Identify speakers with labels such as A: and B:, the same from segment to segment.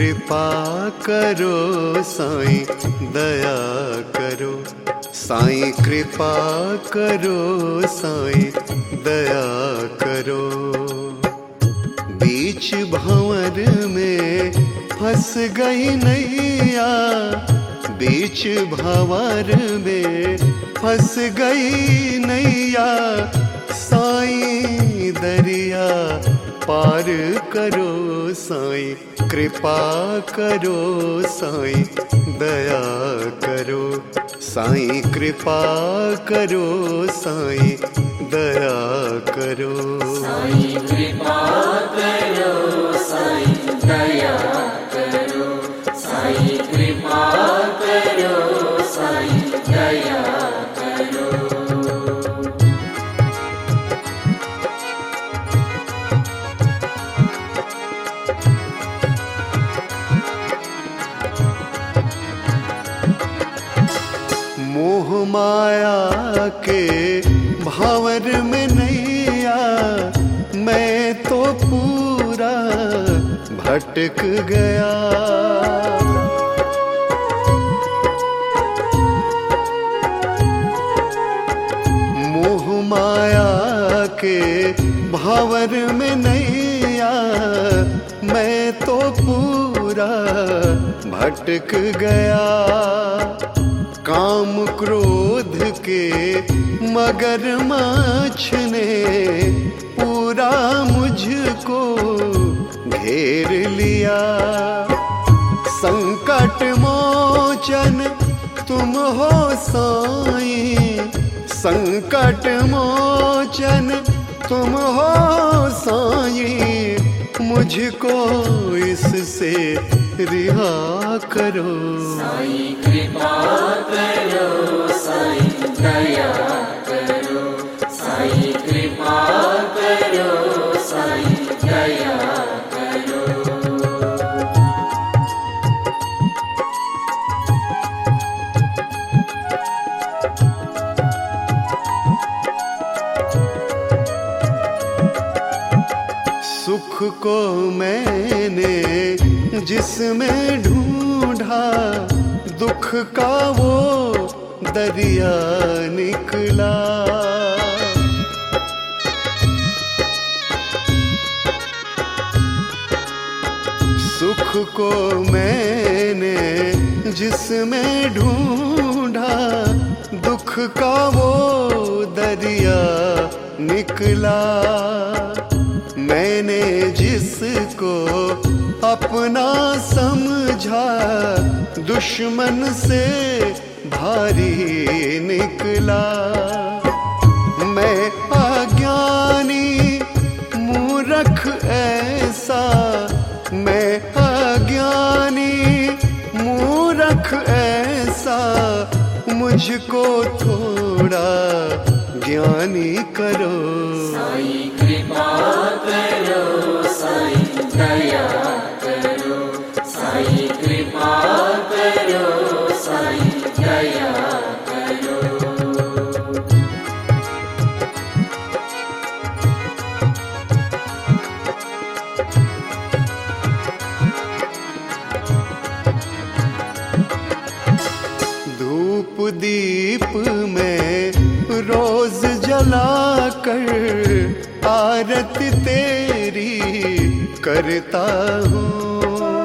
A: कृपा करो साईं दया करो, साईं कृपा करो साईं दया करो। बीच भंवर में फंस गई नैया, बीच भंवर में फंस गई नैया, साईं दरिया पार करो साईं कृपा करो, साईं दया करो, साईं कृपा करो साईं दया करो।
B: साईं कृपा करो साईं दया करो, साईं कृपा करो साईं दया करो।
A: मोह माया के भंवर में नैया, मैं तो पूरा भटक गया। मोह माया के भंवर में नैया, मैं तो पूरा भटक गया। काम क्रोध के मगरमच्छ ने पूरा मुझको घेर लिया। संकट मोचन तुम हो साईं, संकट मोचन तुम हो साईं, मुझको इससे रिहा करो।
B: साईं कृपा करो साईं दया करो, साईं कृपा करो साईं दया करो।
A: सुख को मैंने जिसमें ढूंढा, दुख का वो दरिया निकला। सुख को मैंने जिसमें ढूंढा, दुख का वो दरिया निकला। मैंने जिसको अपना समझा, दुश्मन से भारी निकला। मैं अज्ञानी मूर्ख ऐसा, मैं अज्ञानी मूर्ख ऐसा, मुझको थोड़ा ज्ञानी करो।
B: साईं कृपा करो साईं दया करो, साईं कृपा करो साईं दया करो।
A: धूप दीप में रोज जलाकर आरती तेरी करता हूँ।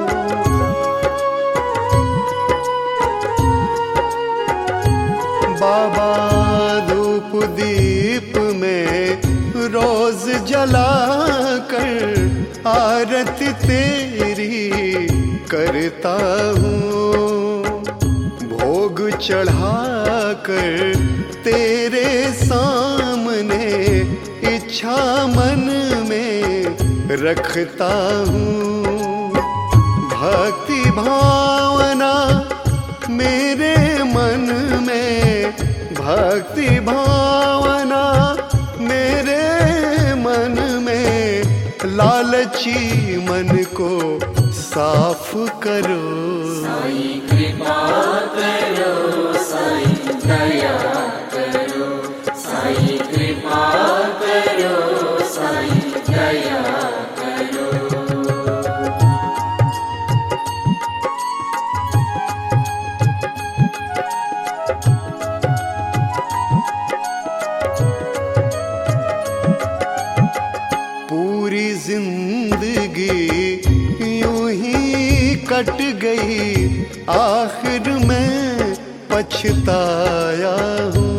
A: बाबा धूप दीप में रोज जलाकर आरती तेरी करता हूँ। भोग चढ़ाकर तेरे सामने इच्छा मन में रखता हूँ। भक्ति भावना मेरे मन में, भक्ति भावना मेरे मन में, लालची मन को साफ करो।
B: साईं कृपा करो साईं दया करो, साईं कृपा करो साईं दया करो।
A: जिंदगी यूं ही कट गई, आखिर मैं पछताया हूँ।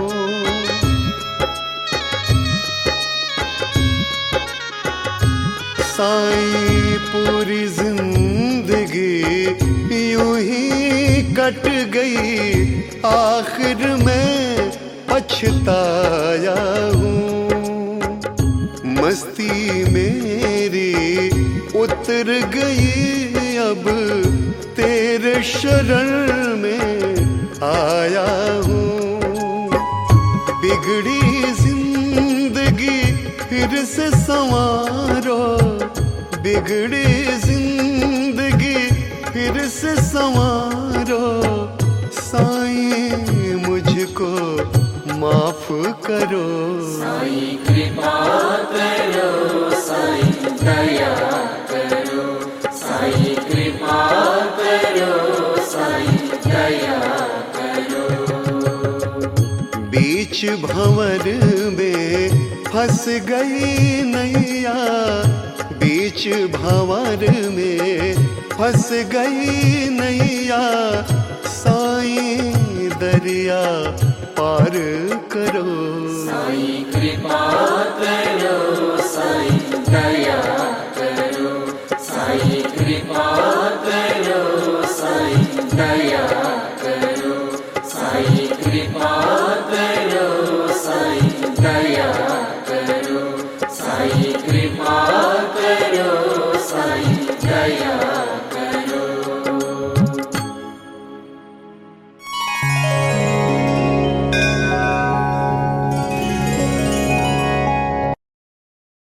A: साईं पूरी जिंदगी यूं ही कट गई, आखिर मैं पछताया हूँ। मस्ती मेरी उतर गई, अब तेरे शरण में आया हूँ। बिगड़ी जिंदगी फिर से संवारो, बिगड़ी जिंदगी फिर से संवारो। साईं मुझको माफ करो,
B: साईं कृपा करो, साईं दया करो, साईं कृपा करो, साईं दया करो।
A: बीच भंवर में फंस गई नैया, बीच भंवर में फंस गई नैया। साईं दरिया पार करो,
B: साईं कृपा करो, साईं दया